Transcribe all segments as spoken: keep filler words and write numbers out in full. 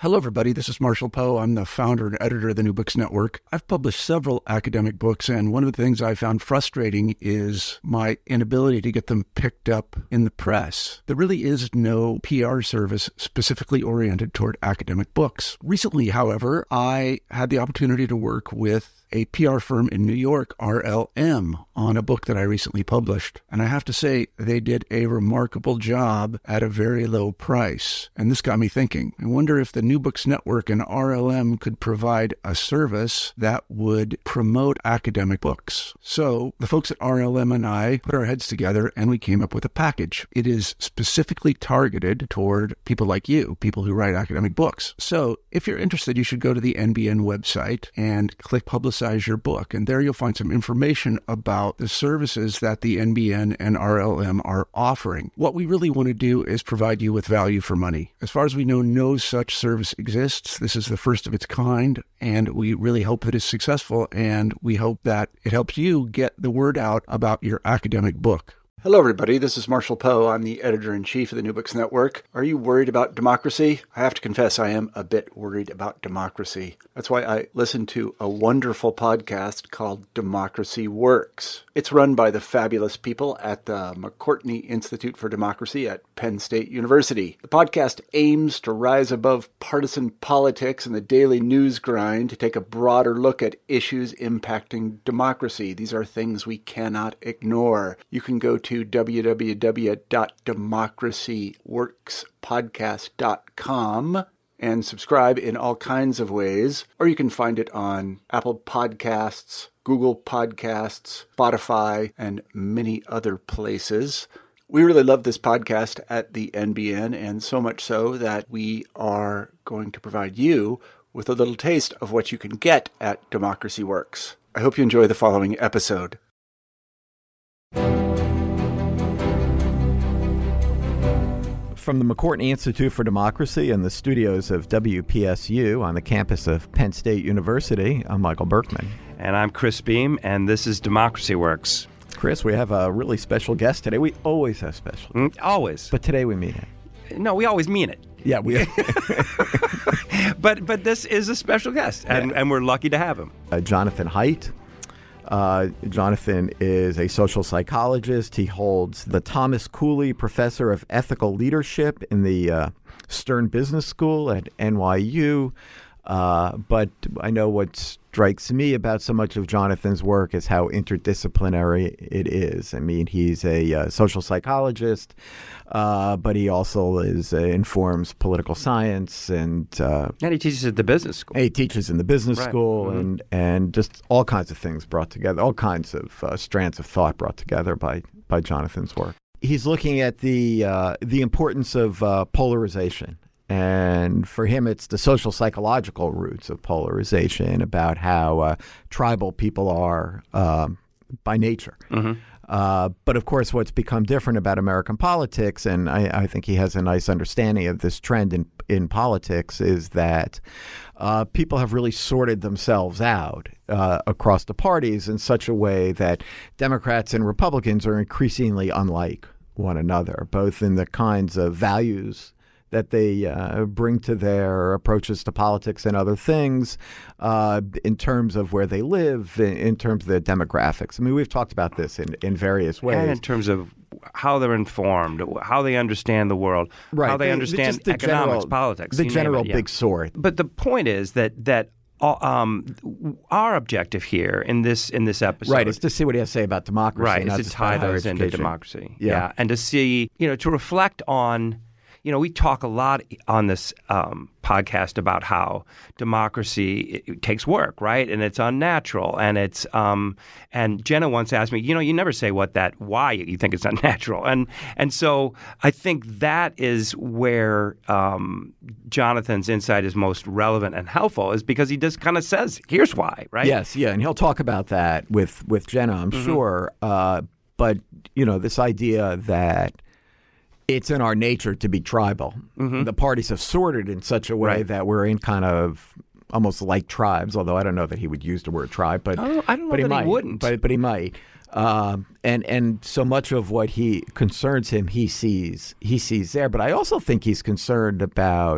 Hello, everybody. This is Marshall Poe. I'm the founder and editor of the New Books Network. I've published several academic books, and one of the things I found frustrating is my inability to get them picked up in the press. There really is no P R service specifically oriented toward academic books. Recently, however, I had the opportunity to work with a P R firm in New York, R L M, on a book that I recently published. And I have to say, they did a remarkable job at a very low price. And this got me thinking. I wonder if the New Books Network and R L M could provide a service that would promote academic books. So the folks at R L M and I put our heads together and we came up with a package. It is specifically targeted toward people like you, people who write academic books. So if you're interested, you should go to the N B N website and click Publicize your book. And there you'll find some information about the services that the N B N and R L M are offering. What we really want to do is provide you with value for money. As far as we know, no such service exists. This is the first of its kind, and we really hope that it's successful, and we hope that it helps you get the word out about your academic book. Hello, everybody. This is Marshall Poe. I'm the editor-in-chief of the New Books Network. Are you worried about democracy? I have to confess, I am a bit worried about democracy. That's why I listen to a wonderful podcast called Democracy Works. It's run by the fabulous people at the McCourtney Institute for Democracy at Penn State University. The podcast aims to rise above partisan politics and the daily news grind to take a broader look at issues impacting democracy. These are things we cannot ignore. You can go to w w w dot democracy works podcast dot com and subscribe in all kinds of ways, or you can find it on Apple Podcasts, Google Podcasts, Spotify, and many other places. We really love this podcast at the N B N, and so much so that we are going to provide you with a little taste of what you can get at Democracy Works. I hope you enjoy the following episode. From the McCourtney Institute for Democracy and the studios of W P S U on the campus of Penn State University, I'm Michael Berkman. And I'm Chris Beam, and this is Democracy Works. Chris, we have a really special guest today. We always have special guests. Mm, always. But today we mean it. No, we always mean it. Yeah, we but but this is a special guest, and, yeah. and we're lucky to have him. Uh, Jonathan Haidt. Uh, Jonathan is a social psychologist. He holds the Thomas Cooley Professor of Ethical Leadership in the uh, Stern Business School at N Y U. Uh, but I know what strikes me about so much of Jonathan's work is how interdisciplinary it is. I mean, he's a uh, social psychologist, uh, but he also is uh, informs political science, and uh, and he teaches at the business school. He teaches in the business right. school, mm-hmm. and and just all kinds of things brought together, all kinds of uh, strands of thought brought together by by Jonathan's work. He's looking at the uh, the importance of uh, polarization. And for him, it's the social psychological roots of polarization, about how uh, tribal people are um, by nature. Mm-hmm. Uh, but of course, what's become different about American politics, and I, I think he has a nice understanding of this trend in, in politics, is that uh, people have really sorted themselves out uh, across the parties in such a way that Democrats and Republicans are increasingly unlike one another, both in the kinds of values that they uh, bring to their approaches to politics and other things, uh, in terms of where they live, in, in terms of their demographics. I mean, we've talked about this in, in various ways. And in terms of how they're informed, how they understand the world, right. how they the, understand the economics, general, politics. The general it, yeah. big sort. But the point is that that um, our objective here in this in this episode, right, is to see what he has to say about democracy, right, not is to to tie higher those into education. democracy, yeah. yeah, and to see, you know, to reflect on. You know, we talk a lot on this um, podcast about how democracy it, it takes work, right? And it's unnatural. And it's um, and Jenna once asked me, you know, you never say what that why you think it's unnatural. And and so I think that is where um, Jonathan's insight is most relevant and helpful, is because he just kind of says, here's why, right? Yes, yeah, and he'll talk about that with with Jenna, I'm mm-hmm. sure. Uh, but you know, this idea that it's in our nature to be tribal. Mm-hmm. The parties have sorted in such a way right. that we're in kind of almost like tribes, although I don't know that he would use the word tribe, but, oh, I don't know but he that might. He wouldn't. But, but he might. Um, and and so much of what he concerns him, he sees he sees there. But I also think he's concerned about,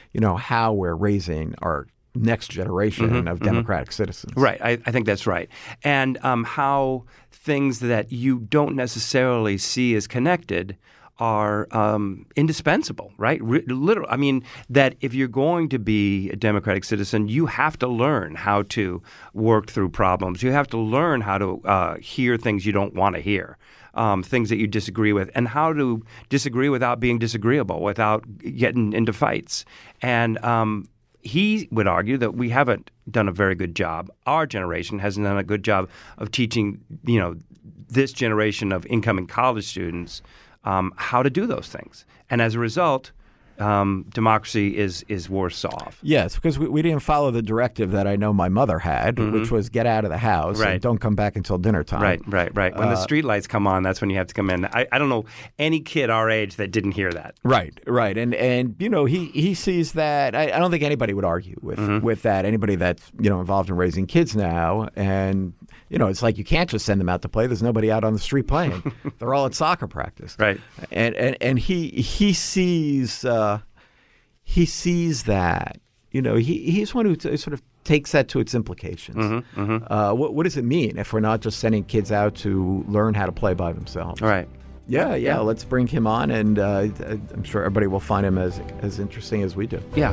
you know, how we're raising our next generation Mm-hmm, of mm-hmm. democratic citizens. Right. I, I think that's right. And um, how things that you don't necessarily see as connected are um, indispensable, right? Re- literal. I mean, that if you're going to be a democratic citizen, you have to learn how to work through problems. You have to learn how to uh, hear things you don't want to hear, um, things that you disagree with, and how to disagree without being disagreeable, without getting into fights. And um, he would argue that we haven't done a very good job. Our generation hasn't done a good job of teaching, you know, this generation of incoming college students Um, how to do those things. And as a result, um, democracy is is worse off. Yes, because we, we didn't follow the directive that I know my mother had, Mm-hmm. which was get out of the house Right. and don't come back until dinner time. Right, right, right. When Uh, the street lights come on, that's when you have to come in. I, I don't know any kid our age that didn't hear that. Right, right, and and you know he, he sees that. I, I don't think anybody would argue with Mm-hmm. with that. Anybody that's you know involved in raising kids now, and you know it's like you can't just send them out to play. There's nobody out on the street playing. They're all at soccer practice. Right. and and and he he sees uh, he sees that. You know he he's one who t- sort of takes that to its implications. Mm-hmm, mm-hmm. Uh, what what does it mean if we're not just sending kids out to learn how to play by themselves? All right. Yeah, yeah, Yeah. Let's bring him on, and uh, I'm sure everybody will find him as as interesting as we do. Yeah.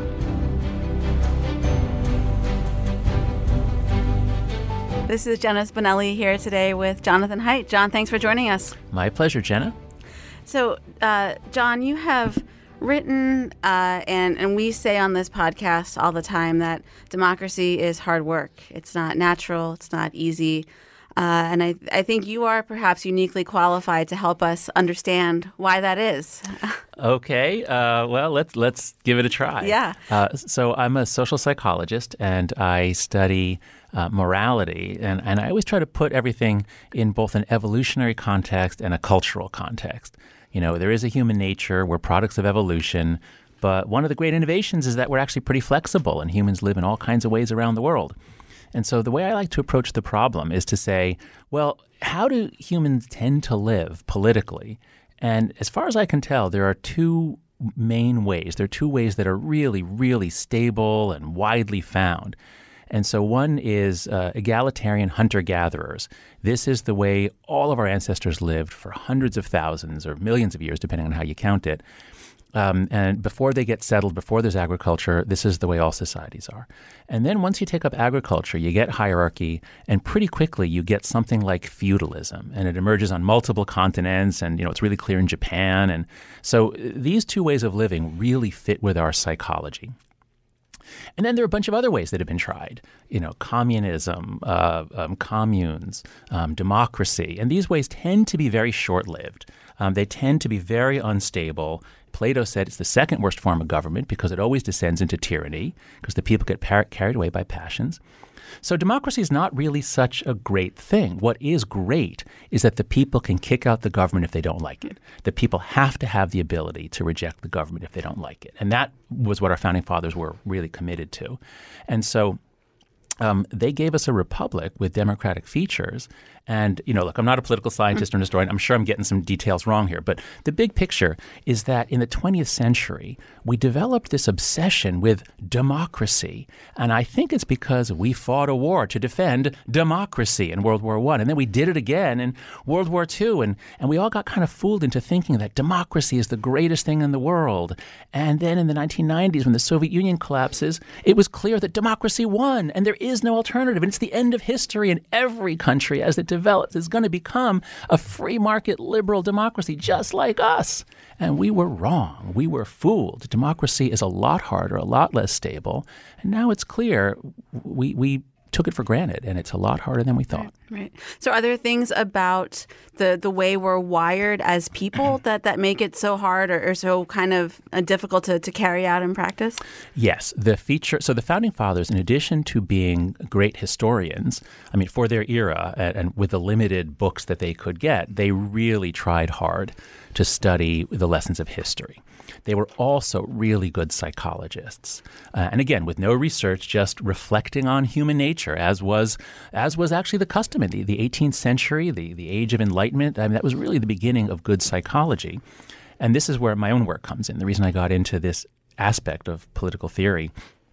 This is Jenna Spinelli here today with Jonathan Haidt. John, thanks for joining us. My pleasure, Jenna. So, uh, John, you have written, uh, and, and we say on this podcast all the time that democracy is hard work. It's not natural. It's not easy. Uh, and I, I think you are perhaps uniquely qualified to help us understand why that is. Okay, uh, well, let's let's give it a try. Yeah. Uh, so I'm a social psychologist, and I study uh, morality, and, and I always try to put everything in both an evolutionary context and a cultural context. You know, there is a human nature. We're products of evolution. But one of the great innovations is that we're actually pretty flexible, and humans live in all kinds of ways around the world. And so the way I like to approach the problem is to say, well, how do humans tend to live politically? And as far as I can tell, there are two main ways. There are two ways that are really, really stable and widely found. And so one is uh, egalitarian hunter-gatherers. This is the way all of our ancestors lived for hundreds of thousands or millions of years, depending on how you count it. Um, and before they get settled, before there's agriculture, this is the way all societies are. And then once you take up agriculture, you get hierarchy, and pretty quickly you get something like feudalism. And it emerges on multiple continents, and you know it's really clear in Japan. And so these two ways of living really fit with our psychology. And then there are a bunch of other ways that have been tried, you know, communism, uh, um, communes, um, democracy. And these ways tend to be very short-lived. Um, they tend to be very unstable. Plato said it's the second worst form of government because it always descends into tyranny because the people get par- carried away by passions. So democracy is not really such a great thing. What is great is that the people can kick out the government if they don't like it. The people have to have the ability to reject the government if they don't like it. And that was what our founding fathers were really committed to. And so Um, they gave us a republic with democratic features. And, you know, look, I'm not a political scientist or an historian. I'm sure I'm getting some details wrong here. But the big picture is that in the twentieth century, we developed this obsession with democracy. And I think it's because we fought a war to defend democracy in World War One. And then we did it again in World War Two. And, and we all got kind of fooled into thinking that democracy is the greatest thing in the world. And then in the nineteen nineties, when the Soviet Union collapses, it was clear that democracy won. And there is no alternative. And it's the end of history. And every country, as it develops, is going to become a free market liberal democracy just like us. And we were wrong. We were fooled. Democracy is a lot harder, a lot less stable. And now it's clear we we took it for granted, and it's a lot harder than we thought. Right. right. So are there things about the, the way we're wired as people that, that make it so hard or, or so kind of uh, difficult to, to carry out in practice? Yes. The feature. So the Founding Fathers, in addition to being great historians, I mean, for their era and, and with the limited books that they could get, they really tried hard to study the lessons of history. They were also really good psychologists. Uh, and again, with no research, just reflecting on human nature, as was as was actually the custom in the, the eighteenth century, the, the Age of Enlightenment. I mean, that was really the beginning of good psychology. And this is where my own work comes in. The reason I got into this aspect of political theory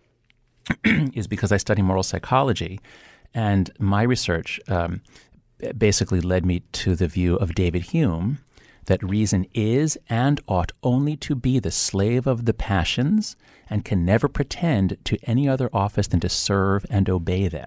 is because I study moral psychology, and my research um, basically led me to the view of David Hume that reason is and ought only to be the slave of the passions and can never pretend to any other office than to serve and obey them.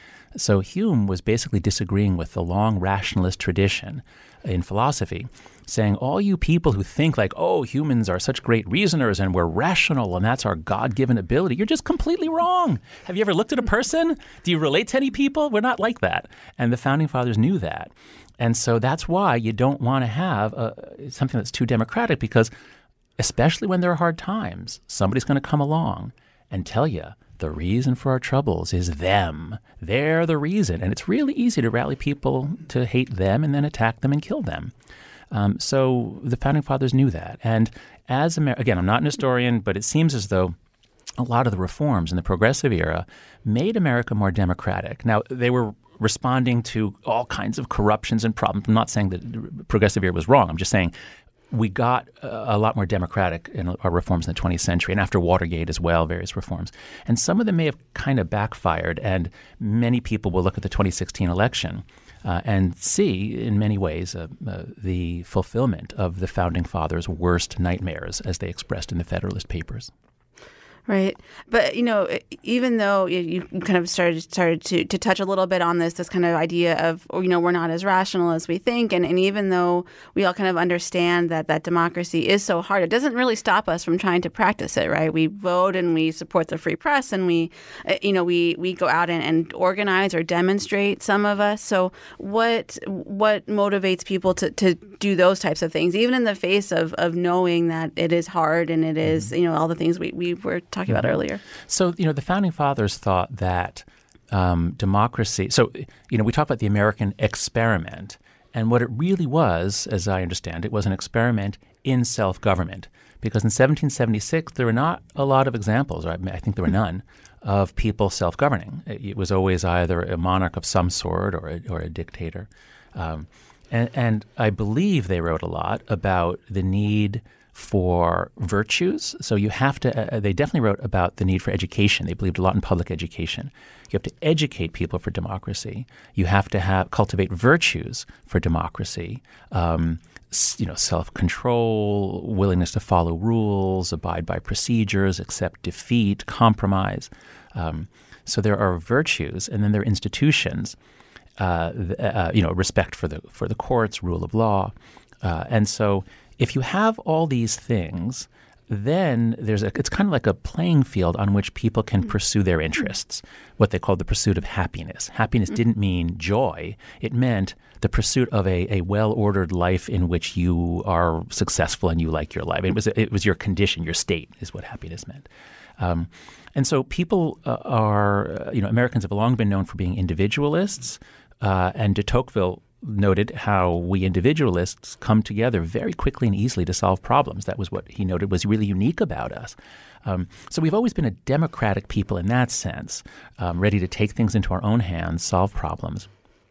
So Hume was basically disagreeing with the long rationalist tradition in philosophy, saying all you people who think like, oh, humans are such great reasoners and we're rational and that's our God-given ability, you're just completely wrong. Have you ever looked at a person? Do you relate to any people? We're not like that. And the Founding Fathers knew that. And so that's why you don't want to have a, something that's too democratic, because especially when there are hard times, somebody's going to come along and tell you the reason for our troubles is them. They're the reason. And it's really easy to rally people to hate them and then attack them and kill them. Um, so the Founding Fathers knew that. And as Amer- again, I'm not an historian, but it seems as though a lot of the reforms in the progressive era made America more democratic. Now, they were responding to all kinds of corruptions and problems. I'm not saying that the progressive era was wrong. I'm just saying we got a lot more democratic in our reforms in the twentieth century, and after Watergate as well, various reforms. And some of them may have kind of backfired, and many people will look at the twenty sixteen election uh, and see, in many ways, uh, uh, the fulfillment of the Founding Fathers' worst nightmares, as they expressed in the Federalist Papers. Right. But, you know, even though you kind of started started to, to touch a little bit on this, this kind of idea of, you know, we're not as rational as we think. And, and even though we all kind of understand that, that democracy is so hard, it doesn't really stop us from trying to practice it, right? We vote and we support the free press and we, you know, we, we go out and, and organize or demonstrate, some of us. So what what motivates people to, to do those types of things, even in the face of, of knowing that it is hard and it is, you know, all the things we, we were talking talking about earlier. So, you know, the Founding Fathers thought that um, democracy – so, you know, we talk about the American experiment, and what it really was, as I understand it, was an experiment in self-government, because in seventeen seventy-six there were not a lot of examples, or I think there were none, of people self-governing. It, it was always either a monarch of some sort or a, or a dictator. Um, and, and I believe they wrote a lot about the need – for virtues. So you have to, uh, they definitely wrote about the need for education. They believed a lot in public education. You have to educate people for democracy. You have to have cultivate virtues for democracy. Um, you know, self-control, willingness to follow rules, abide by procedures, accept defeat, compromise. Um, so there are virtues, and then there are institutions. Uh, uh, you know, respect for the for the courts, rule of law, uh, and so. If you have all these things, then there's a, it's kind of like a playing field on which people can pursue their interests, what they call the pursuit of happiness. Happiness didn't mean joy. It meant the pursuit of a, a well-ordered life in which you are successful and you like your life. It was it was your condition, your state is what happiness meant. Um, and so people uh, are, uh, you know, Americans have long been known for being individualists, uh, and de Tocqueville noted how we individualists come together very quickly and easily to solve problems. That was what he noted was really unique about us. Um, so we've always been a democratic people in that sense, um, ready to take things into our own hands, solve problems.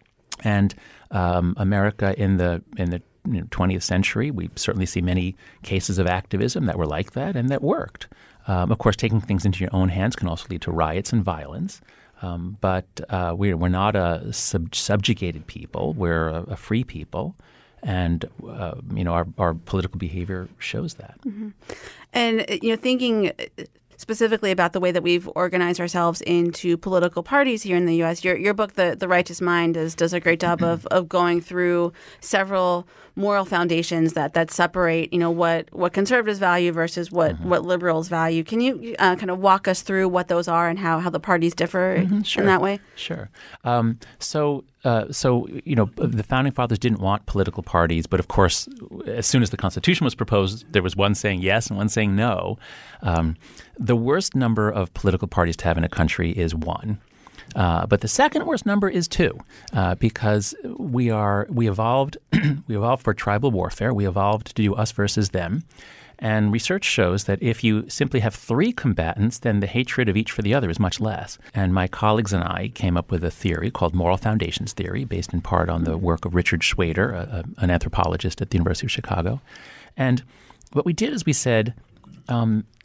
And um, America in the in the you know, twentieth century, we certainly see many cases of activism that were like that and that worked. Um, of course, taking things into your own hands can also lead to riots and violence. Um, but uh, we're, we're not a sub- subjugated people. We're a, a free people. And, uh, you know, our, our political behavior shows that. Mm-hmm. And, you know, thinking specifically about the way that we've organized ourselves into political parties here in the U S, your your book, The, the Righteous Mind, does, does a great job of, of going through several moral foundations that, that separate, you know, what, what conservatives value versus what, mm-hmm. what liberals value. Can you uh, kind of walk us through what those are and how, how the parties differ mm-hmm, sure. in that way? Sure. Um, so, uh, so you know, the Founding Fathers didn't want political parties, but of course, as soon as the Constitution was proposed, there was one saying yes and one saying no. Um, the worst number of political parties to have in a country is one. Uh, but the second worst number is two, uh, because we are we evolved we evolved for tribal warfare. We evolved to do us versus them, and research shows that if you simply have three combatants, then the hatred of each for the other is much less. And my colleagues and I came up with a theory called moral foundations theory, based in part on the work of Richard Schwader, a, a, an anthropologist at the University of Chicago. And what we did is we said, um,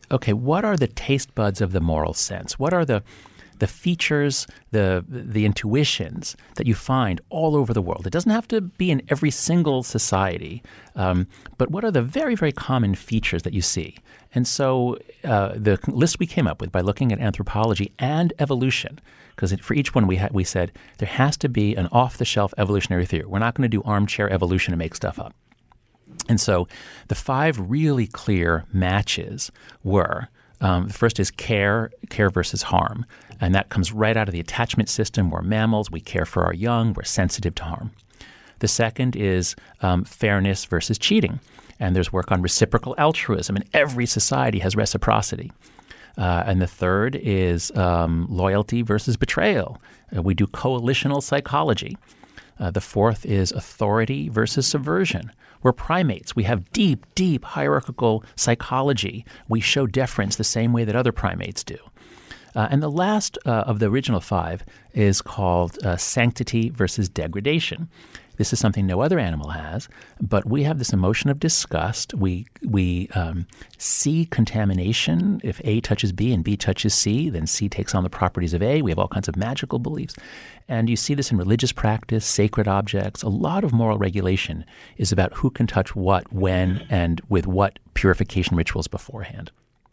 okay, what are the taste buds of the moral sense? What are the the features, the the intuitions that you find all over the world? It doesn't have to be in every single society, um, but what are the very, very common features that you see? And so uh, the list we came up with by looking at anthropology and evolution, because for each one we ha- we said there has to be an off-the-shelf evolutionary theory. We're not going to do armchair evolution and make stuff up. And so the five really clear matches were, um, the first is care, care versus harm. And that comes right out of the attachment system. We're mammals. We care for our young. We're sensitive to harm. The second is um, fairness versus cheating. And there's work on reciprocal altruism. And every society has reciprocity. Uh, and the third is um, loyalty versus betrayal. Uh, we do coalitional psychology. Uh, the fourth is authority versus subversion. We're primates. We have deep, deep hierarchical psychology. We show deference the same way that other primates do. Uh, and the last uh, of the original five is called uh, sanctity versus degradation. This is something no other animal has, but we have this emotion of disgust. We we um, see contamination. If A touches B and B touches C, then C takes on the properties of A. We have all kinds of magical beliefs. And you see this in religious practice, sacred objects. A lot of moral regulation is about who can touch what, when, and with what purification rituals beforehand.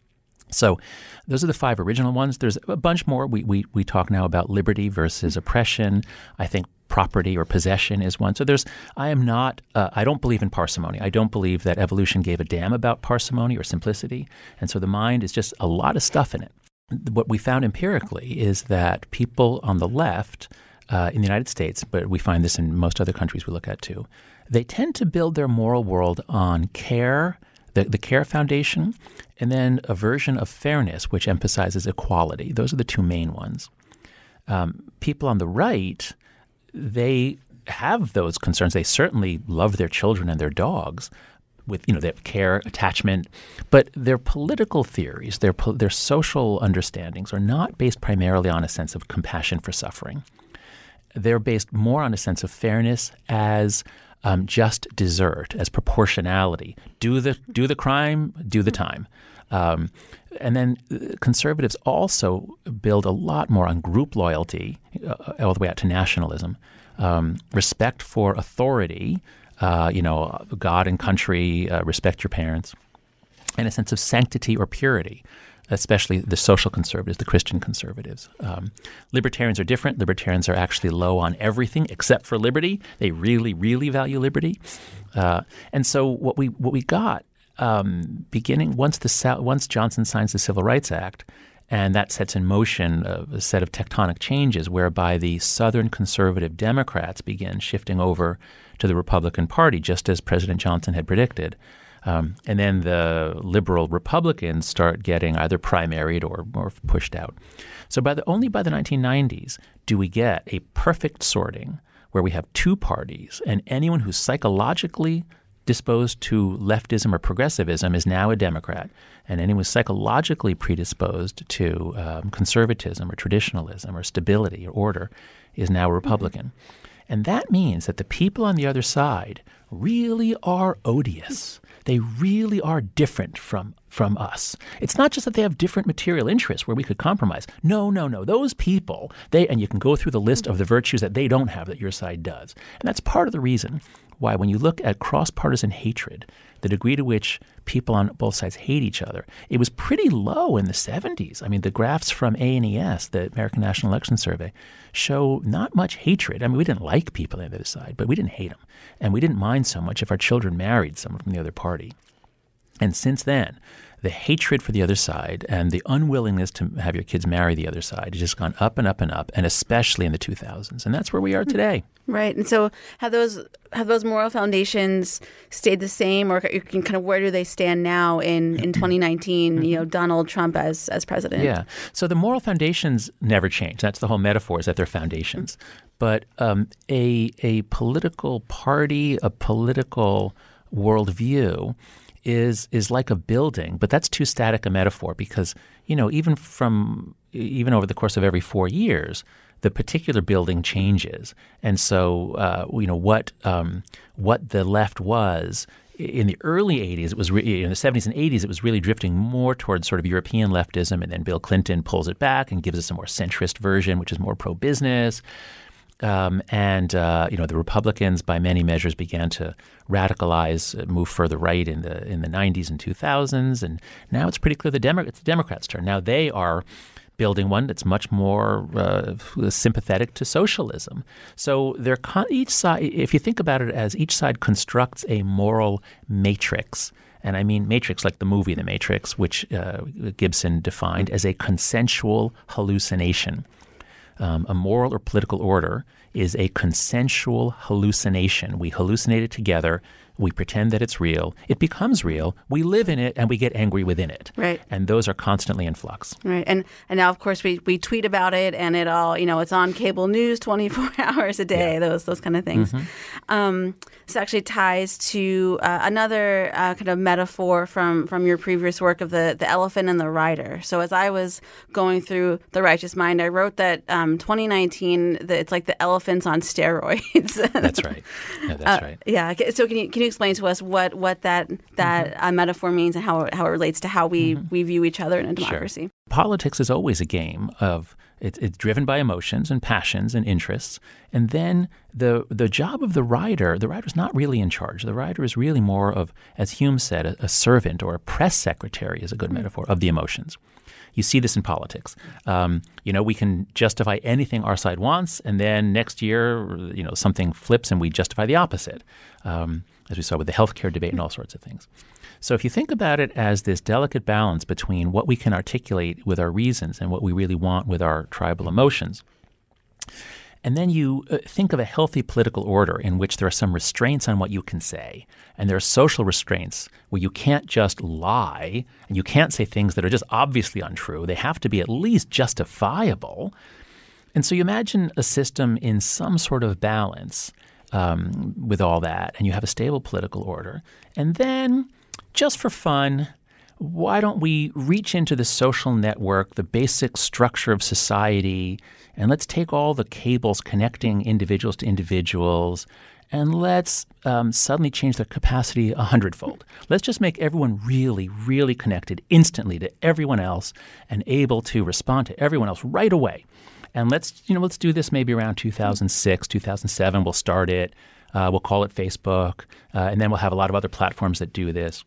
So those are the five original ones. There's a bunch more. We we we talk now about liberty versus oppression. I think property or possession is one. So there's, I am not, uh, I don't believe in parsimony. I don't believe that evolution gave a damn about parsimony or simplicity. And so the mind is just a lot of stuff in it. What we found empirically is that people on the left uh, in the United States, but we find this in most other countries we look at too, they tend to build their moral world on care, the, the care foundation, and then a version of fairness, which emphasizes equality. Those are the two main ones. Um, people on the right, they have those concerns. They certainly love their children and their dogs with, you know, their care, attachment, but their political theories, their their social understandings are not based primarily on a sense of compassion for suffering. They're based more on a sense of fairness as um, just desert, as proportionality. Do the do the crime, do the time. Um, and then conservatives also build a lot more on group loyalty, uh, all the way out to nationalism, um, respect for authority, uh, you know, God and country, uh, respect your parents, and a sense of sanctity or purity, especially the social conservatives, the Christian conservatives. Um, libertarians are different. Libertarians are actually low on everything except for liberty. They really, really value liberty. Uh, and so what we what we got Um, beginning once the once Johnson signs the Civil Rights Act, and that sets in motion a, a set of tectonic changes whereby the Southern conservative Democrats begin shifting over to the Republican Party, just as President Johnson had predicted. Um, and then the liberal Republicans start getting either primaried or, or pushed out. So by the only by the nineteen nineties do we get a perfect sorting where we have two parties, and anyone who's psychologically disposed to leftism or progressivism is now a Democrat, and anyone who's psychologically predisposed to um, conservatism or traditionalism or stability or order is now a Republican. Mm-hmm. And that means that the people on the other side really are odious. They really are different from from us. It's not just that they have different material interests where we could compromise. No, no, no. Those people, they and you can go through the list of the virtues that they don't have that your side does. And that's part of the reason why when you look at cross-partisan hatred, the degree to which people on both sides hate each other, it was pretty low in the seventies. I mean, the graphs from A N E S, the American National Election Survey, show not much hatred. I mean, we didn't like people on the other side, but we didn't hate them. And we didn't mind so much if our children married someone from the other party. And since then, the hatred for the other side and the unwillingness to have your kids marry the other side has just gone up and up and up, and especially in the two thousands. And that's where we are today. Right. And so have those have those moral foundations stayed the same, or kind of where do they stand now in, in twenty nineteen, you know, Donald Trump as as president? Yeah. So the moral foundations never change. That's the whole metaphor, is that they're foundations. But um, a a political party, a political worldview is is like a building, but that's too static a metaphor because, you know, even from even over the course of every four years, the particular building changes. And so, uh, you know, what um, what the left was in the early eighties, it was re- in the seventies and eighties, it was really drifting more towards sort of European leftism, and then Bill Clinton pulls it back and gives us a more centrist version, which is more pro-business. Um, and uh, you know, the Republicans, by many measures, began to radicalize, uh, move further right in the in the nineties and two thousands, and now it's pretty clear the Demo- it's the Democrats' turn. Now they are building one that's much more uh, sympathetic to socialism. So they're con- each side, if you think about it as each side constructs a moral matrix, and I mean matrix like the movie The Matrix, which uh, Gibson defined as a consensual hallucination. Um, a moral or political order is a consensual hallucination. We hallucinate it together. We pretend that it's real. It becomes real. We live in it, and we get angry within it. Right. And those are constantly in flux. Right. And and now, of course, we, we tweet about it, and it all, you know, it's on cable news twenty-four hours a day, yeah. those those kind of things. Mm-hmm. Um, this actually ties to uh, another uh, kind of metaphor from, from your previous work of the, the elephant and the rider. So as I was going through The Righteous Mind, I wrote that um, twenty nineteen, the, it's like the elephants on steroids. That's right. Yeah, that's uh, right. Yeah. So can you can you explain to us what, what that that mm-hmm. uh, metaphor means and how, how it relates to how we, mm-hmm. we view each other in a democracy? Sure. Politics is always a game of it, it's driven by emotions and passions and interests. And then the the job of the rider, the rider's not really in charge. The rider is really more of, as Hume said, a, a servant or a press secretary is a good mm-hmm. metaphor of the emotions. You see this in politics. Um, you know, we can justify anything our side wants, and then next year, you know, something flips and we justify the opposite, um, as we saw with the healthcare debate and all sorts of things. So if you think about it as this delicate balance between what we can articulate with our reasons and what we really want with our tribal emotions, and then you uh, think of a healthy political order in which there are some restraints on what you can say, and there are social restraints where you can't just lie and you can't say things that are just obviously untrue. They have to be at least justifiable. And so you imagine a system in some sort of balance um, with all that, and you have a stable political order. And then, just for fun, why don't we reach into the social network, the basic structure of society, and let's take all the cables connecting individuals to individuals, and let's um, suddenly change their capacity a hundredfold. Let's just make everyone really, really connected instantly to everyone else and able to respond to everyone else right away. And let's, you know, let's do this maybe around two thousand six, two thousand seven. We'll start it. Uh, we'll call it Facebook, uh, and then we'll have a lot of other platforms that do this.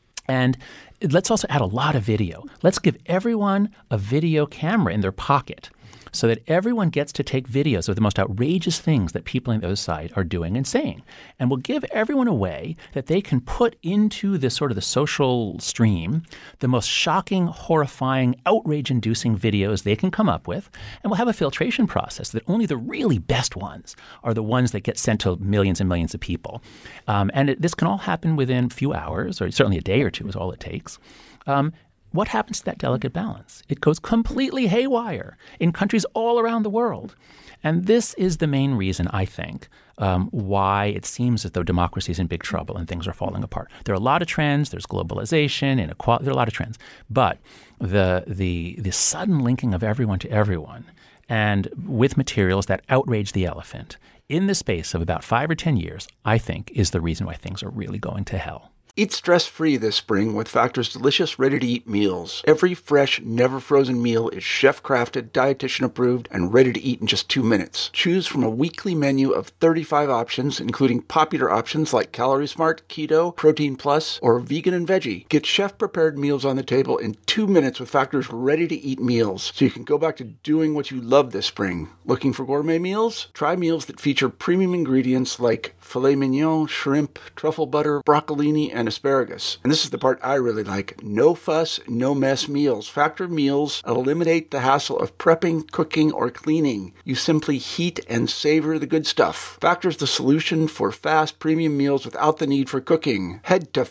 And let's also add a lot of video. Let's give everyone a video camera in their pocket so that everyone gets to take videos of the most outrageous things that people on the other side are doing and saying. And we'll give everyone a way that they can put into this sort of the social stream the most shocking, horrifying, outrage-inducing videos they can come up with. And we'll have a filtration process that only the really best ones are the ones that get sent to millions and millions of people. Um, and it, this can all happen within a few hours, or certainly a day or two is all it takes. Um, What happens to that delicate balance? It goes completely haywire in countries all around the world. And this is the main reason, I think, um, why it seems as though democracy is in big trouble and things are falling apart. There are a lot of trends. There's globalization, inequality. There are a lot of trends. But the the the sudden linking of everyone to everyone and with materials that outrage the elephant in the space of about five or ten years, I think, is the reason why things are really going to hell. Eat stress-free this spring with Factor's delicious, ready-to-eat meals. Every fresh, never-frozen meal is chef-crafted, dietitian-approved, and ready to eat in just two minutes. Choose from a weekly menu of thirty-five options, including popular options like Calorie Smart, Keto, Protein Plus, or Vegan and Veggie. Get chef-prepared meals on the table in two minutes with Factor's ready-to-eat meals, so you can go back to doing what you love this spring. Looking for gourmet meals? Try meals that feature premium ingredients like filet mignon, shrimp, truffle butter, broccolini, and asparagus. And this is the part I really like. No fuss, no mess meals. Factor meals eliminate the hassle of prepping, cooking, or cleaning. You simply heat and savor the good stuff. Factor's the solution for fast premium meals without the need for cooking. Head to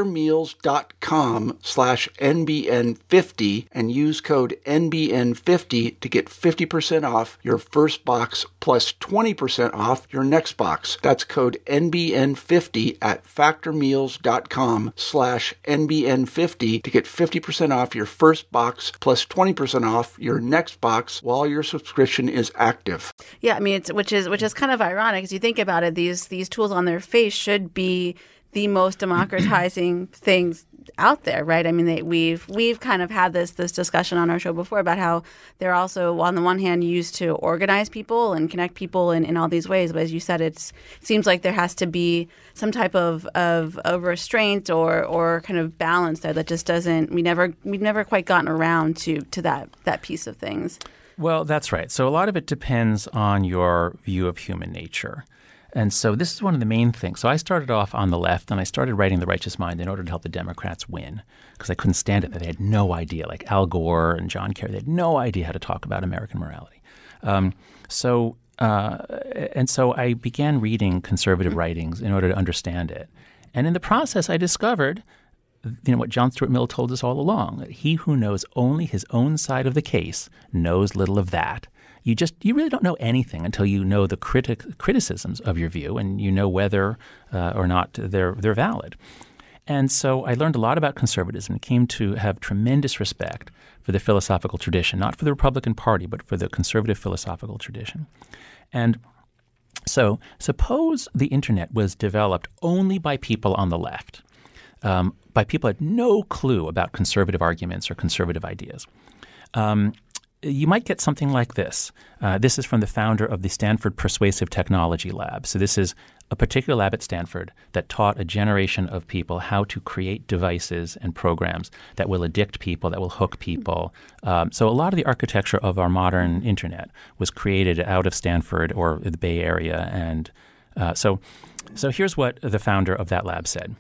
factormeals.com slash NBN50 and use code N B N fifty to get fifty percent off your first box plus twenty percent off your next box. That's code N B N fifty at factormeals.com slash NBN50 to get fifty percent off your first box plus twenty percent off your next box while your subscription is active. Yeah, I mean, it's, which is which is kind of ironic as you think about it. These these tools on their face should be the most democratizing things out there, right? I mean, they, we've we've kind of had this this discussion on our show before about how they're also, on the one hand, used to organize people and connect people in, in all these ways. But as you said, it's, it seems like there has to be some type of, of, of restraint or or kind of balance there that just doesn't. We never we've never quite gotten around to to that that piece of things. Well, that's right. So a lot of it depends on your view of human nature. And so this is one of the main things. So I started off on the left, and I started writing The Righteous Mind in order to help the Democrats win, because I couldn't stand it that they had no idea, like Al Gore and John Kerry, they had no idea how to talk about American morality. Um, so uh, and so I began reading conservative writings in order to understand it. And in the process, I discovered, you know, what John Stuart Mill told us all along, that he who knows only his own side of the case knows little of that. You just you really don't know anything until you know the critic, criticisms of your view, and you know whether uh, or not they're they're valid. And so I learned a lot about conservatism and came to have tremendous respect for the philosophical tradition, not for the Republican Party, but for the conservative philosophical tradition. And so suppose the internet was developed only by people on the left, um, by people who had no clue about conservative arguments or conservative ideas. Um, You might get something like this. Uh, this is from the founder of the Stanford Persuasive Technology Lab. So this is a particular lab at Stanford that taught a generation of people how to create devices and programs that will addict people, that will hook people. Um, so a lot of the architecture of our modern internet was created out of Stanford or the Bay Area. And uh, so, so here's what the founder of that lab said.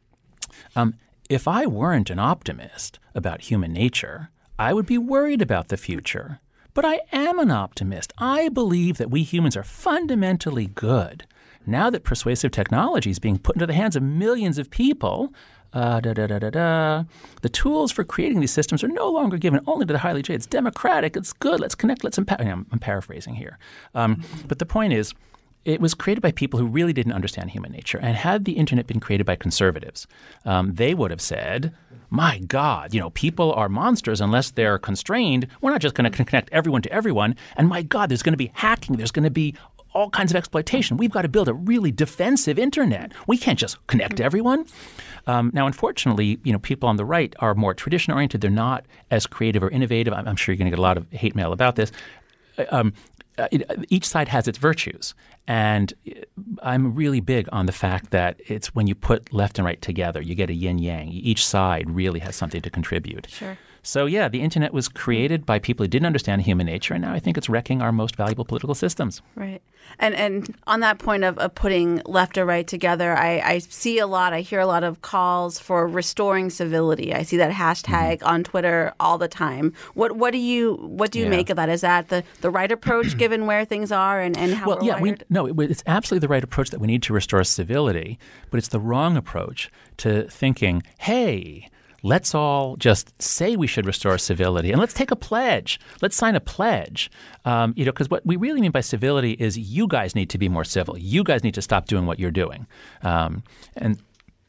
Um, if I weren't an optimist about human nature, I would be worried about the future. But I am an optimist. I believe that we humans are fundamentally good. Now that persuasive technology is being put into the hands of millions of people, uh, da, da, da, da, da, the tools for creating these systems are no longer given only to the highly educated. It's democratic. It's good. Let's connect. Let's empower. I'm, I'm paraphrasing here. Um, but the point is, it was created by people who really didn't understand human nature. And had the internet been created by conservatives, um, they would have said, my God, you know, people are monsters unless they're constrained. We're not just going to connect everyone to everyone. And my God, there's going to be hacking. There's going to be all kinds of exploitation. We've got to build a really defensive internet. We can't just connect everyone. Um, now, unfortunately, you know, people on the right are more tradition-oriented. They're not as creative or innovative. I'm, I'm sure you're going to get a lot of hate mail about this. Um, It, each side has its virtues. And I'm really big on the fact that it's when you put left and right together, you get a yin-yang. Each side really has something to contribute. Sure. So, yeah, the internet was created by people who didn't understand human nature, and now I think it's wrecking our most valuable political systems. Right. And and on that point of, of putting left or right together, I, I see a lot, I hear a lot of calls for restoring civility. I see that hashtag mm-hmm. on Twitter all the time. What what do you what do you yeah. make of that? Is that the, the right approach given where things are and, and how well, we're yeah, wired? We, no, it, it's absolutely the right approach that we need to restore civility, but it's the wrong approach to thinking, hey, let's all just say we should restore civility, and let's take a pledge. Let's sign a pledge. Um, you know, because what we really mean by civility is you guys need to be more civil. You guys need to stop doing what you're doing. Um, and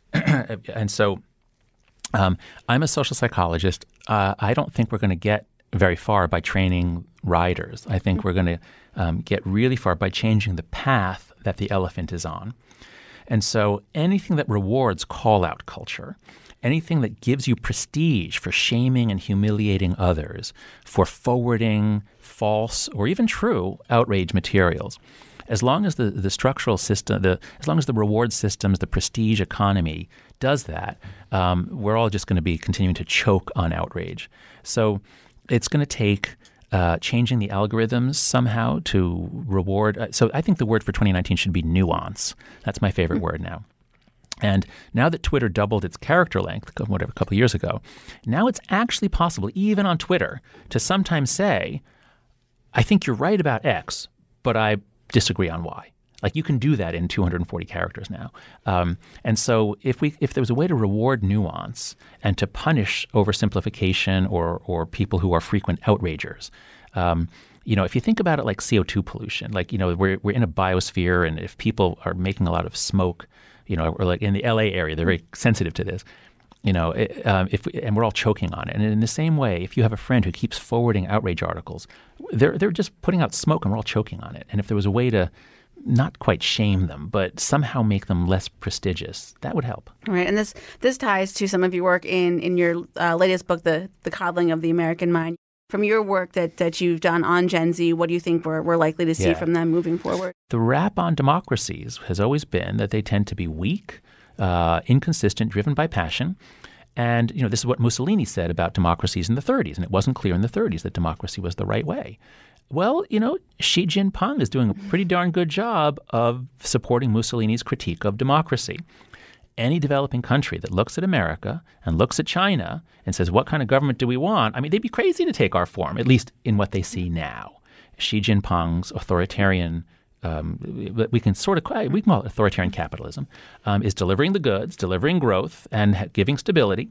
and so um, I'm a social psychologist. Uh, I don't think we're going to get very far by training riders. I think we're going to um, get really far by changing the path that the elephant is on. And so anything that rewards call-out culture, anything that gives you prestige for shaming and humiliating others, for forwarding false or even true outrage materials, as long as the, the structural system, the, as long as the reward systems, the prestige economy does that, um, we're all just going to be continuing to choke on outrage. So it's going to take uh, changing the algorithms somehow to reward. Uh, so I think the word for twenty nineteen should be nuance. That's my favorite mm-hmm. word now. And now that Twitter doubled its character length, whatever, a couple of years ago, now it's actually possible, even on Twitter, to sometimes say, I think you're right about X, but I disagree on Y. Like you can do that in two hundred forty characters now. Um, and so if we if there was a way to reward nuance and to punish oversimplification or or people who are frequent outragers, um, you know, if you think about it like C O two pollution, like, you know, we're we're in a biosphere, and if people are making a lot of smoke, you know, or like in the L A area, they're very sensitive to this. You know, it, um, if we, and we're all choking on it. And in the same way, if you have a friend who keeps forwarding outrage articles, they're they're just putting out smoke, and we're all choking on it. And if there was a way to not quite shame them, but somehow make them less prestigious. That would help. Right, and this this ties to some of your work in in your uh, latest book, the the Coddling of the American Mind. From your work that, that you've done on Gen Z, what do you think we're we're likely to see yeah. from them moving forward? The rap on democracies has always been that they tend to be weak, uh, inconsistent, driven by passion. And, you know, this is what Mussolini said about democracies in the thirties, and it wasn't clear in the thirties that democracy was the right way. Well, you know, Xi Jinping is doing a pretty darn good job of supporting Mussolini's critique of democracy. Any developing country that looks at America and looks at China and says, what kind of government do we want? I mean, they'd be crazy to take our form, at least in what they see now. Xi Jinping's authoritarian Um, we can sort of we can call it authoritarian capitalism, um, is delivering the goods, delivering growth, and ha- giving stability.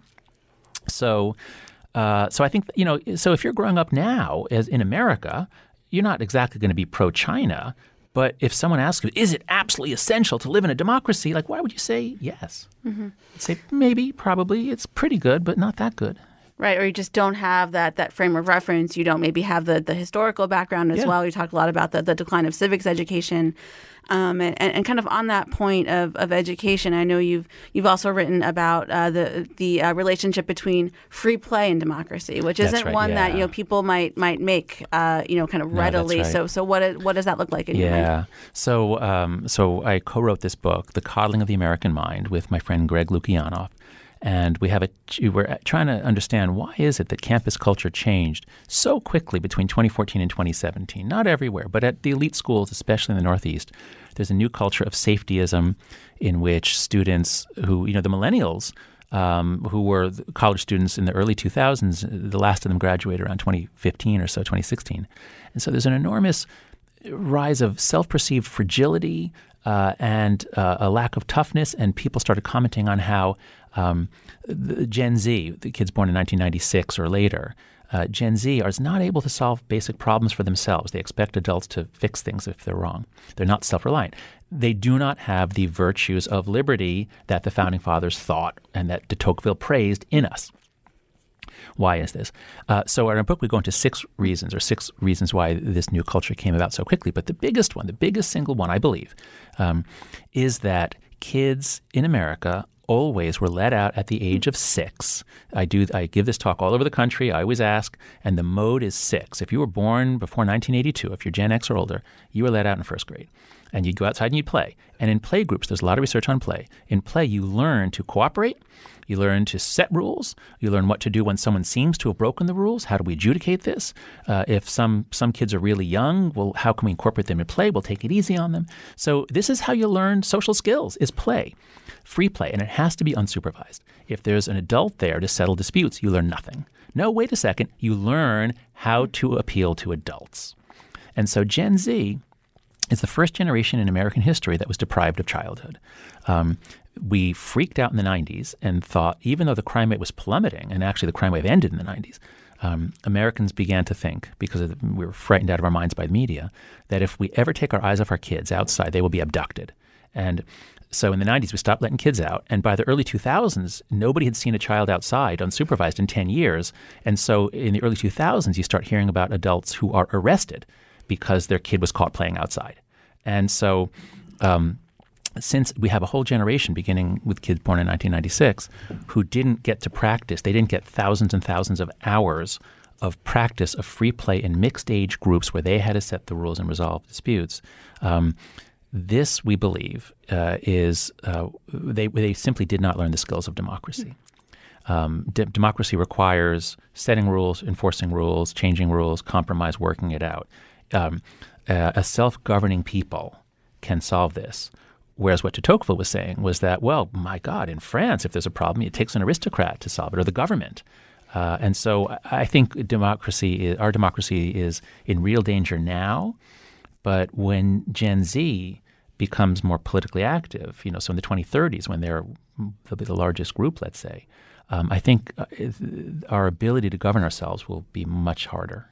So, uh, so I think you know. So if you're growing up now as in America, you're not exactly going to be pro-China. But if someone asks you, is it absolutely essential to live in a democracy? Like, why would you say yes? Mm-hmm. You'd say maybe, probably. It's pretty good, but not that good. Right, or you just don't have that that frame of reference. You don't maybe have the, the historical background as yeah. well. You talked a lot about the, the decline of civics education. Um, and, and kind of on that point of, of education, I know you've you've also written about uh, the the uh, relationship between free play and democracy, which That's isn't right, one yeah. that you know people might might make uh, you know kind of No, readily. that's right. So so what it, what does that look like in your mind? Yeah. So um, so I co-wrote this book, The Coddling of the American Mind, with my friend Greg Lukianoff. And we have a, we're trying to understand why is it that campus culture changed so quickly between twenty fourteen and twenty seventeen? Not everywhere, but at the elite schools, especially in the Northeast, there's a new culture of safetyism in which students who, you know, the millennials um, who were college students in the early two thousands, the last of them graduated around twenty fifteen or so, twenty sixteen. And so there's an enormous rise of self-perceived fragility uh, and uh, a lack of toughness, and people started commenting on how Um, the Gen Z, the kids born in nineteen ninety-six or later, uh, Gen Z is not able to solve basic problems for themselves. They expect adults to fix things if they're wrong. They're not self-reliant. They do not have the virtues of liberty that the Founding Fathers thought and that de Tocqueville praised in us. Why is this? Uh, so in our book, we go into six reasons or six reasons why this new culture came about so quickly. But the biggest one, the biggest single one, I believe, um, is that kids in America always were let out at the age of six. I do. I give this talk all over the country. I always ask, and the mode is six. If you were born before nineteen eighty-two, if you're Gen X or older, you were let out in first grade. And you'd go outside and you'd play. And in play groups, there's a lot of research on play. In play, you learn to cooperate. You learn to set rules. You learn what to do when someone seems to have broken the rules. How do we adjudicate this? Uh, if some some kids are really young, well, how can we incorporate them in play? We'll take it easy on them. So this is how you learn social skills, is play. Free play, and it has to be unsupervised. If there's an adult there to settle disputes, you learn nothing. No, wait a second. You learn how to appeal to adults. And so Gen Z is the first generation in American history that was deprived of childhood. Um, we freaked out in the nineties and thought, even though the crime rate was plummeting, and actually the crime wave ended in the nineties, um, Americans began to think, because of the, we were frightened out of our minds by the media, that if we ever take our eyes off our kids outside, they will be abducted. And so in the nineties, we stopped letting kids out. And by the early two thousands, nobody had seen a child outside unsupervised in ten years. And so in the early two thousands, you start hearing about adults who are arrested because their kid was caught playing outside. And so um, since we have a whole generation, beginning with kids born in nineteen ninety-six, who didn't get to practice, they didn't get thousands and thousands of hours of practice of free play in mixed age groups where they had to set the rules and resolve disputes. Um, This, we believe, uh, is uh, they they simply did not learn the skills of democracy. Um, de- democracy requires setting rules, enforcing rules, changing rules, compromise, working it out. Um, uh, a self-governing people can solve this. Whereas what de Tocqueville was saying was that, well, my God, in France, if there's a problem, it takes an aristocrat to solve it, or the government. Uh, and so I think democracy, is, our democracy is in real danger now. But when Gen Z becomes more politically active, you know, so in the twenty thirties, when they're they'll be the largest group, let's say, um, I think our ability to govern ourselves will be much harder.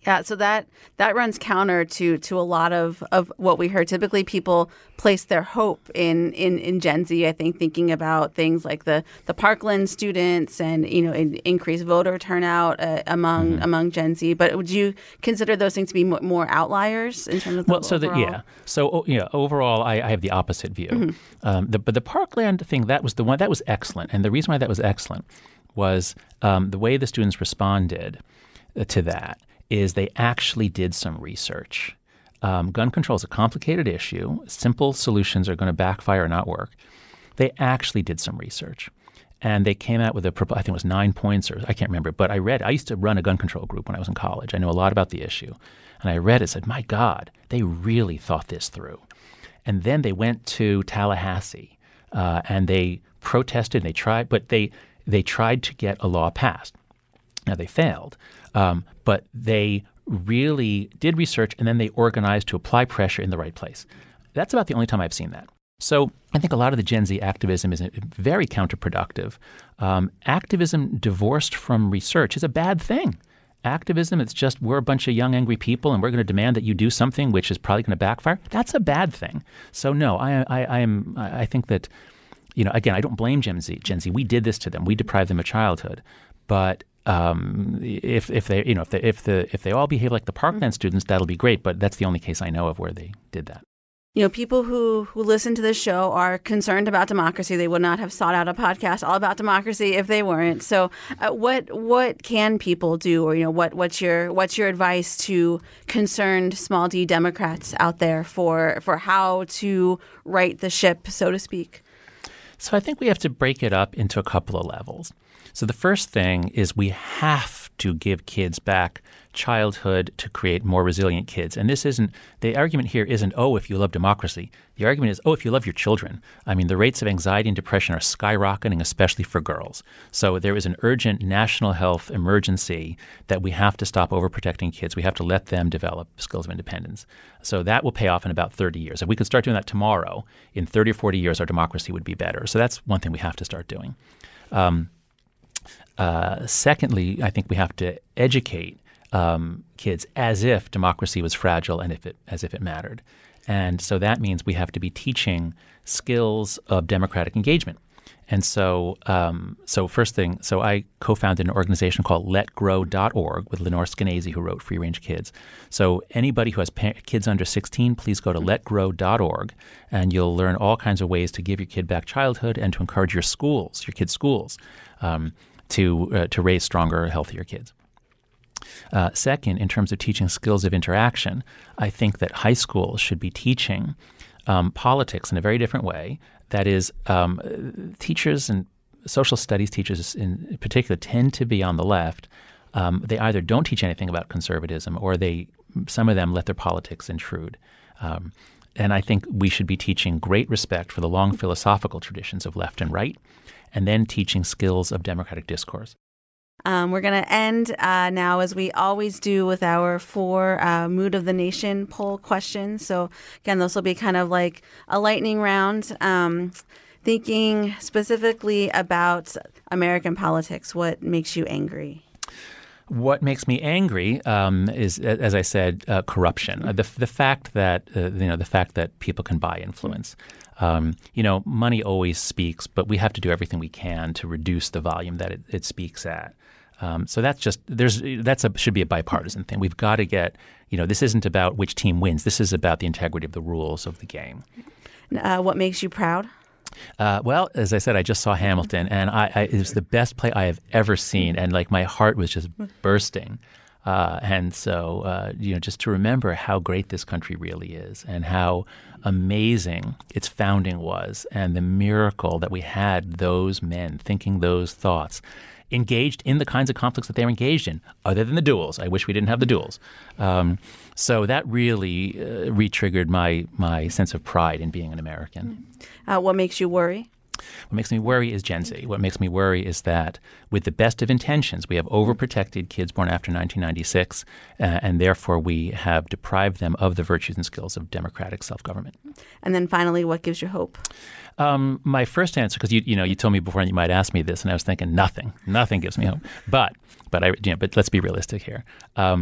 Yeah, so that that runs counter to to a lot of, of what we heard. Typically, people place their hope in, in, in Gen Z, I think, thinking about things like the, the Parkland students and, you know, in, increased voter turnout uh, among mm-hmm. among Gen Z. But would you consider those things to be more outliers in terms of the well, so overall? The, yeah. So yeah, overall, I, I have the opposite view. Mm-hmm. Um, the, but the Parkland thing, that was the one that was excellent, and the reason why that was excellent was um, the way the students responded to that. Is they actually did some research. Um, gun control is a complicated issue. Simple solutions are going to backfire or not work. They actually did some research. And they came out with a, I think it was nine points, or I can't remember, but I read, I used to run a gun control group when I was in college. I know a lot about the issue. And I read it and said, my God, they really thought this through. And then they went to Tallahassee uh, and they protested and they tried, but they they tried to get a law passed. Now, they failed. Um, but they really did research and then they organized to apply pressure in the right place. That's about the only time I've seen that. So I think a lot of the Gen Z activism is very counterproductive. Um, activism divorced from research is a bad thing. Activism, it's just we're a bunch of young, angry people and we're going to demand that you do something which is probably going to backfire. That's a bad thing. So no, I, I, I am. I think that, you know, again, I don't blame Gen Z. Gen Z, we did this to them. We deprived them of childhood. But Um, if if they you know if they if the if they all behave like the Parkland students, that'll be great. But that's the only case I know of where they did that. You know, people who, who listen to this show are concerned about democracy. They would not have sought out a podcast all about democracy if they weren't. So, uh, what what can people do, or you know, what what's your what's your advice to concerned small d Democrats out there for for how to right the ship, so to speak? So I think we have to break it up into a couple of levels. So the first thing is we have to give kids back childhood to create more resilient kids. And this isn't – the argument here isn't, oh, if you love democracy. The argument is, oh, if you love your children. I mean, the rates of anxiety and depression are skyrocketing, especially for girls. So there is an urgent national health emergency that we have to stop overprotecting kids. We have to let them develop skills of independence. So that will pay off in about thirty years. If we could start doing that tomorrow, in thirty or forty years, our democracy would be better. So that's one thing we have to start doing. Um, uh, secondly, I think we have to educate um, kids as if democracy was fragile and if it as if it mattered. And so that means we have to be teaching skills of democratic engagement. And so um, so first thing, so I co-founded an organization called let grow dot org with Lenore Skenazy, who wrote Free Range Kids. So anybody who has pa- kids under sixteen, please go to let grow dot org, and you'll learn all kinds of ways to give your kid back childhood and to encourage your schools, your kids' schools, um, to uh, to raise stronger, healthier kids. Uh, second, in terms of teaching skills of interaction, I think that high schools should be teaching um, politics in a very different way. That is, um, teachers and social studies teachers in particular tend to be on the left. Um, they either don't teach anything about conservatism or they, some of them let their politics intrude. Um, and I think we should be teaching great respect for the long philosophical traditions of left and right, and then teaching skills of democratic discourse. Um, we're going to end uh, now, as we always do, with our four uh, Mood of the Nation poll questions. So, again, this will be kind of like a lightning round, um, thinking specifically about American politics. What makes you angry? What makes me angry um, is, as I said, uh, corruption. Uh, the the fact that uh, you know the fact that people can buy influence. Um, you know, money always speaks, but we have to do everything we can to reduce the volume that it, it speaks at. Um, so that's just there's that's a should be a bipartisan thing. We've got to get you know this isn't about which team wins. This is about the integrity of the rules of the game. Uh, what makes you proud? Uh, well, as I said, I just saw Hamilton, and I, I, it was the best play I have ever seen, and like my heart was just bursting. Uh, and so, uh, you know, just to remember how great this country really is and how amazing its founding was and the miracle that we had those men thinking those thoughts, engaged in the kinds of conflicts that they were engaged in, other than the duels. I wish we didn't have the duels. Um, so that really uh, re-triggered my, my sense of pride in being an American. Uh, what makes you worry? What makes me worry is Gen Z. What makes me worry is that with the best of intentions, we have overprotected kids born after nineteen ninety-six, uh, and therefore we have deprived them of the virtues and skills of democratic self-government. And then finally, what gives you hope? Um, my first answer, because you you know you told me before you might ask me this, and I was thinking nothing, nothing gives me hope. But but I you know, but let's be realistic here. Um,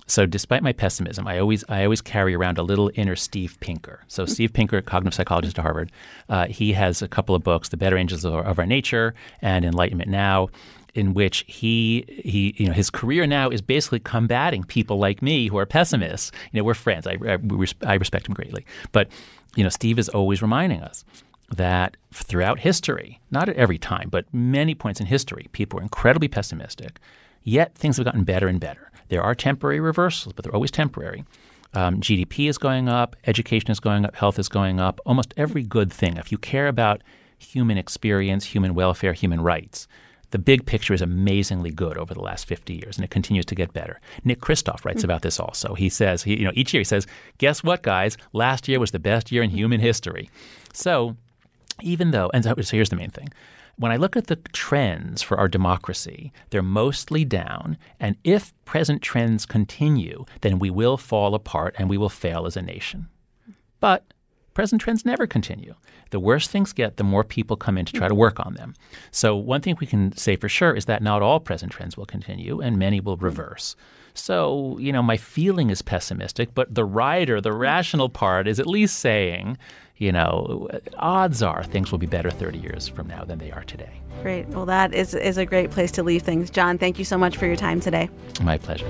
So despite my pessimism, I always I always carry around a little inner Steve Pinker. So Steve Pinker, cognitive psychologist at Harvard, uh, he has a couple of books, The Better Angels of Our, of Our Nature and Enlightenment Now, in which he he you know his career now is basically combating people like me who are pessimists. You know, we're friends. I I, I respect him greatly, but you know, Steve is always reminding us that throughout history, not at every time, but many points in history, people were incredibly pessimistic. Yet things have gotten better and better. There are temporary reversals, but they're always temporary. Um, G D P is going up, education is going up, health is going up, almost every good thing. If you care about human experience, human welfare, human rights, the big picture is amazingly good over the last fifty years, and it continues to get better. Nick Kristof writes about this also. He says, he, you know, each year he says, guess what, guys? Last year was the best year in human history. So even though, and so here's the main thing. When I look at the trends for our democracy, they're mostly down. And if present trends continue, then we will fall apart and we will fail as a nation. But present trends never continue. The worse things get, the more people come in to try to work on them. So one thing we can say for sure is that not all present trends will continue and many will reverse. So, you know, my feeling is pessimistic, but the rider, the rational part is at least saying, you know, odds are things will be better thirty years from now than they are today. Great. Well, that is, is a great place to leave things. John, thank you so much for your time today. My pleasure.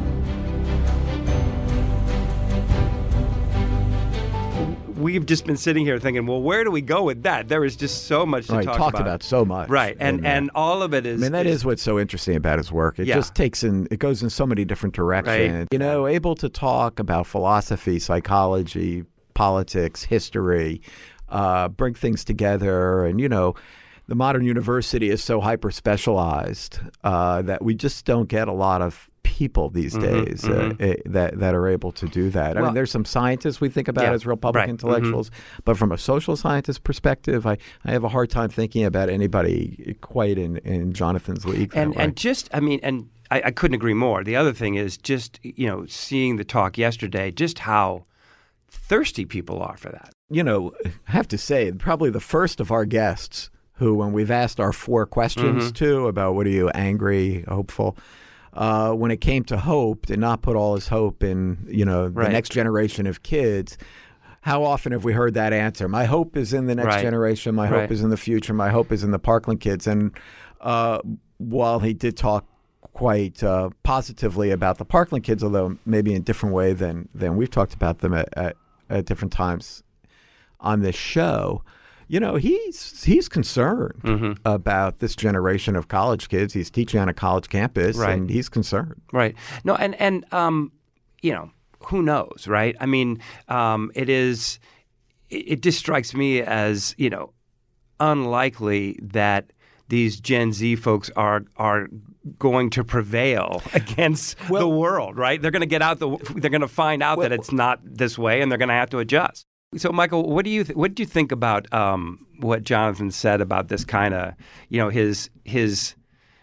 We've just been sitting here thinking, well, where do we go with that? There is just so much to right, talk talked about. about so much. Right. And and, and all of it is I mean, that is, is what's so interesting about his work. It Yeah. just takes in, it goes in so many different directions. Right. You know, able to talk about philosophy, psychology, politics, history, uh, bring things together. And, you know, the modern university is so hyper-specialized uh, that we just don't get a lot of people these Mhm, days mhm. Uh, eh, that that are able to do that. I Well- mean, there's some scientists we think about Yeah, as real public right, intellectuals, but from a social scientist perspective, I, I have a hard time thinking about anybody quite in, in Jonathan's league. And that way. and just, I mean, and I, I couldn't agree more. The other thing is just, you know, seeing the talk yesterday, just how thirsty people are for that. you know, I have to say, probably the first of our guests who, when we've asked our four questions Mm-hmm. to about what are you, angry, hopeful, uh, when it came to hope, did not put all his hope in, you know, the Right. next generation of kids. How often have we heard that answer? My hope is in the next Right. generation. My Right. hope is in the future. My hope is in the Parkland kids. And uh, while he did talk quite uh, positively about the Parkland kids, although maybe in a different way than than we've talked about them at, at, at different times on this show, you know, he's he's concerned Mm-hmm. about this generation of college kids. He's teaching on a college campus, Right. and he's concerned. Right. No, and, and um, you know, who knows, right? I mean, um, it is, it, it just strikes me as, you know, unlikely that these Gen Z folks are are going to prevail against Well- the world, right? They're going to get out the. They're going to find out that it's not this way, and they're going to have to adjust. So, Michael, what do you th- what do you think about um, what Jonathan said about this kind of, you know, his his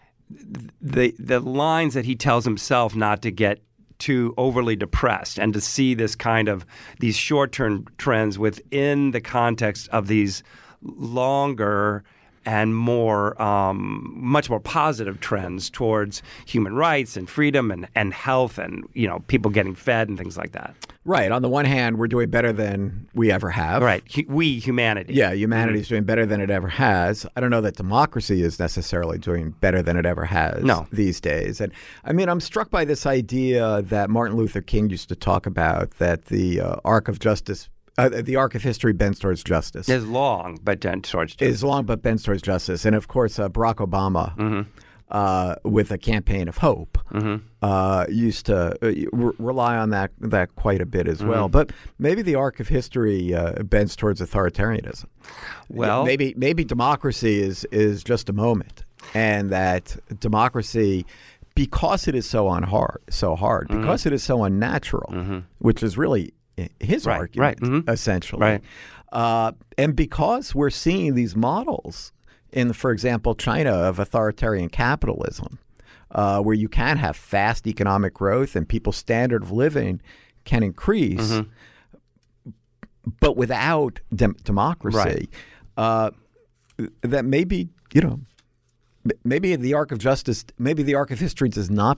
the the lines that he tells himself not to get too overly depressed and to see this kind of these short-term trends within the context of these longer and more, um, much more positive trends towards human rights and freedom and, and health and, you know, people getting fed and things like that. Right. On the one hand, we're doing better than we ever have. Right. Hu- we, humanity. Yeah, humanity's doing better than it ever has. I don't know that democracy is necessarily doing better than it ever has No. these days. And I mean, I'm struck by this idea that Martin Luther King used to talk about, that the uh, arc of justice, uh, the arc of history bends towards justice. Is long, but then towards Is long but bends towards justice. And of course, uh, Barack Obama, Mm-hmm. uh, with a campaign of hope, uh, used to uh, re- rely on that that quite a bit as Mm-hmm. well. But maybe the arc of history uh, bends towards authoritarianism. Well- maybe maybe democracy is is just a moment, and that democracy, because it is so on hard, so hard, Mm-hmm. because it is so unnatural, which is really his Right, argument, right, mhm. essentially, Right. uh, and because we're seeing these models in, for example, China of authoritarian capitalism, uh, where you can have fast economic growth and people's standard of living can increase, Mm-hmm. but without dem- democracy, Right. uh, that maybe, you know, m- maybe the arc of justice, maybe the arc of history does not bend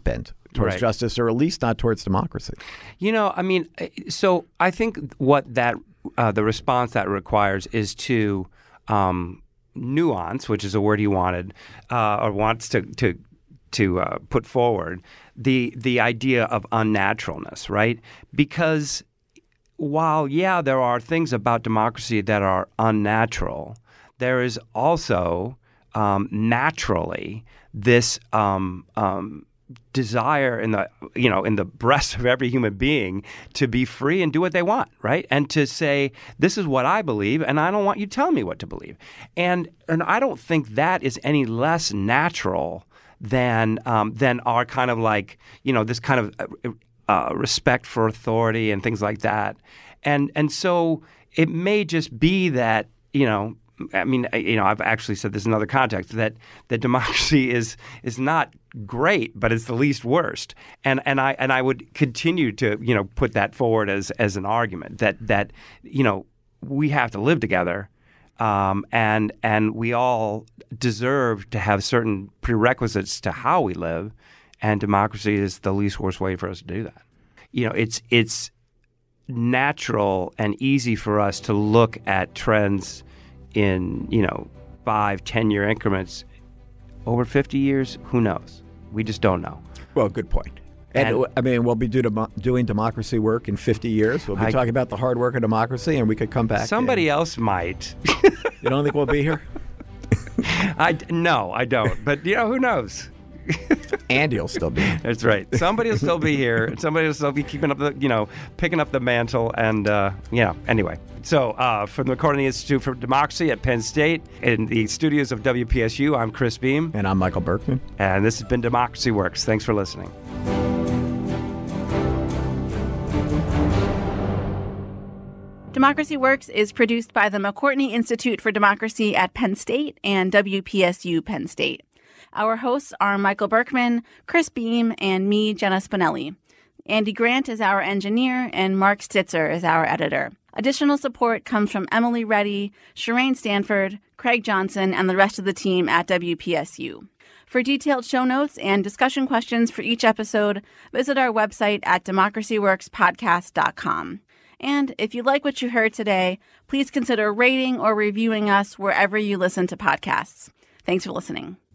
towards Right. justice, or at least not towards democracy. You know, I mean, so I think what that uh, the response that requires is to um, nuance, which is a word he wanted uh, or wants to to to uh, put forward the the idea of unnaturalness, right? Because while yeah, there are things about democracy that are unnatural, there is also um, naturally this um, um, desire in the you know in the breast of every human being to be free and do what they want, right? And to say, this is what I believe, and I don't want you telling me what to believe. And and I don't think that is any less natural than um, than our kind of like you know this kind of uh, respect for authority and things like that. And and so it may just be that you know. I mean, you know, I've actually said this in other contexts that that democracy is is not great, but it's the least worst. And and I and I would continue to you know put that forward as as an argument that that you know we have to live together, um, and and we all deserve to have certain prerequisites to how we live, and democracy is the least worst way for us to do that. You know, it's it's natural and easy for us to look at trends in, you know, five, ten-year increments. Over fifty years, who knows? We just don't know. Well, good point. And, And- I mean, we'll be do demo- doing democracy work in fifty years. We'll be I- talking about the hard work of democracy, and we could come back. Somebody and- else might. You don't think we'll be here? I, no, I don't. But, you know, who knows? Andy will still be here. That's right. Somebody will still be here. And somebody will still be keeping up the, you know, picking up the mantle. And, uh, yeah, anyway. So uh, from the McCourtney Institute for Democracy at Penn State, in the studios of W P S U, I'm Chris Beam. And I'm Michael Berkman. And this has been Democracy Works. Thanks for listening. Democracy Works is produced by the McCourtney Institute for Democracy at Penn State and W P S U Penn State. Our hosts are Michael Berkman, Chris Beam, and me, Jenna Spinelli. Andy Grant is our engineer, and Mark Stitzer is our editor. Additional support comes from Emily Reddy, Shireen Stanford, Craig Johnson, and the rest of the team at W P S U. For detailed show notes and discussion questions for each episode, visit our website at democracy works podcast dot com. And if you like what you heard today, please consider rating or reviewing us wherever you listen to podcasts. Thanks for listening.